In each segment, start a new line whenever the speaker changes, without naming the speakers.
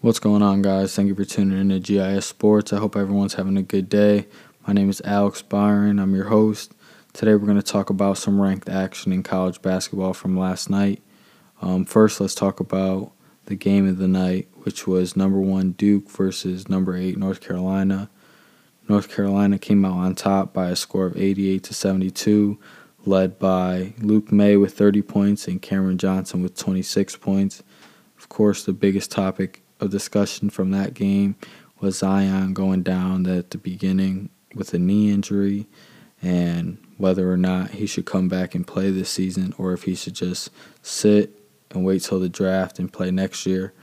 What's going on, guys? Thank you for tuning in to GIS Sports. I hope everyone's having a good day. My name is Alex Byron. I'm your host. Today we're going to talk about some ranked action in college basketball from last night. First, let's talk about the game of the night, which was number 1 Duke versus number 8 North Carolina. North Carolina came out on top by a score of 88-72, led by Luke May with 30 points and Cameron Johnson with 26 points. Of course, the biggest topic of discussion from that game was Zion going down at the beginning with a knee injury and whether or not he should come back and play this season or if he should just sit and wait till the draft and play next year.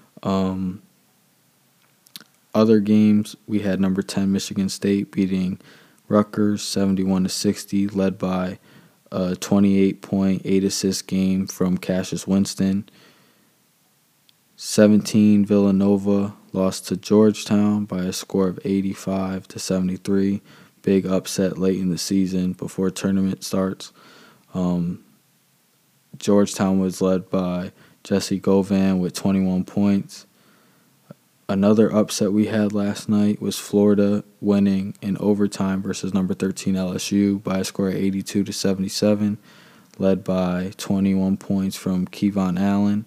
Other games, we had number 10 Michigan State beating Rutgers 71-60, led by a 28-point, 8-assist game from Cassius Winston. 17 Villanova lost to Georgetown by a score of 85-73. Big upset late in the season before tournament starts. Georgetown was led by Jesse Govan with 21 points. Another upset we had last night was Florida winning in overtime versus number 13 LSU by a score of 82-77, led by 21 points from Kevon Allen.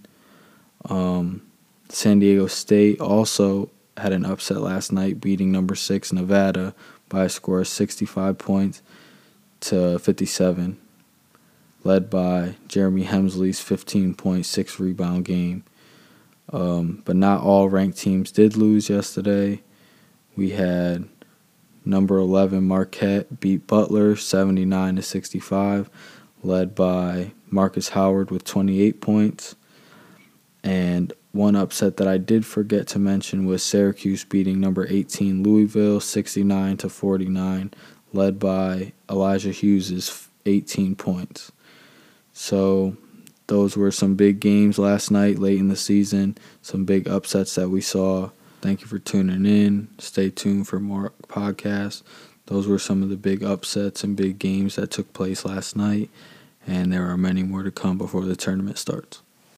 San Diego State also had an upset last night, beating number 6 Nevada by a score of 65 points to 57, led by Jeremy Hemsley's 15.6 rebound game. But not all ranked teams did lose yesterday. We had number 11 Marquette beat Butler 79-65, led by Marcus Howard with 28 points. And one upset that I did forget to mention was Syracuse beating number 18 Louisville 69-49, led by Elijah Hughes' 18 points. So those were some big games last night late in the season, some big upsets that we saw. Thank you for tuning in. Stay tuned for more podcasts. Those were some of the big upsets and big games that took place last night, and there are many more to come before the tournament starts.